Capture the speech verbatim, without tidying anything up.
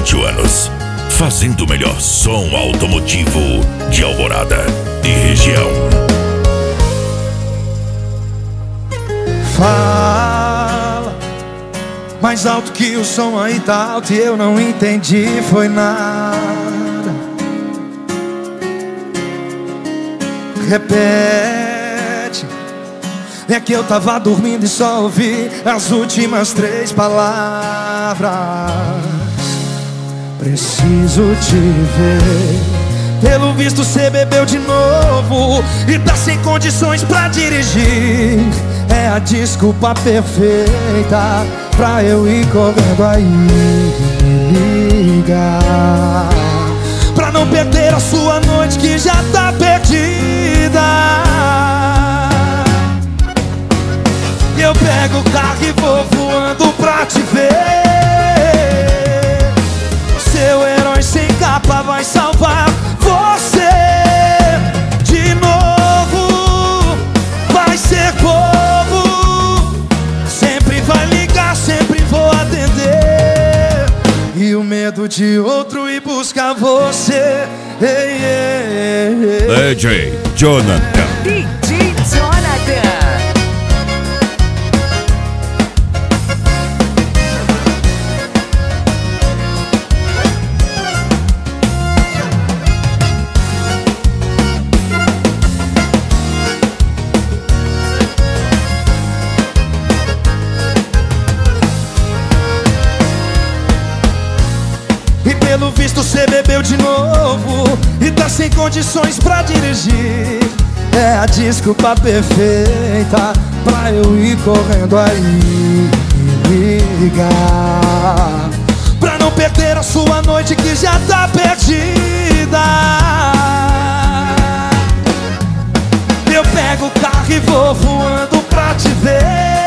oito anos, fazendo o melhor som automotivo de Alvorada e região. Fala mais alto que o som aí tá alto e eu não entendi, foi nada. Repete. É que eu tava dormindo e só ouvi as últimas três palavras. Preciso te ver. Pelo visto cê bebeu de novo e tá sem condições pra dirigir. É a desculpa perfeita pra eu ir correndo aí e me ligar, pra não perder a sua noite que já tá perdida. Eu pego o carro e vou voando pra te ver. Seu herói sem capa vai salvar você. De novo vai ser como, sempre vai ligar, sempre vou atender. E o medo de outro ir buscar você. Ei, ei, ei. D J Jonathan. D J Jonathan. E pelo visto cê bebeu de novo e tá sem condições pra dirigir. É a desculpa perfeita pra eu ir correndo aí e me ligar, pra não perder a sua noite que já tá perdida. Eu pego o carro e vou voando pra te ver.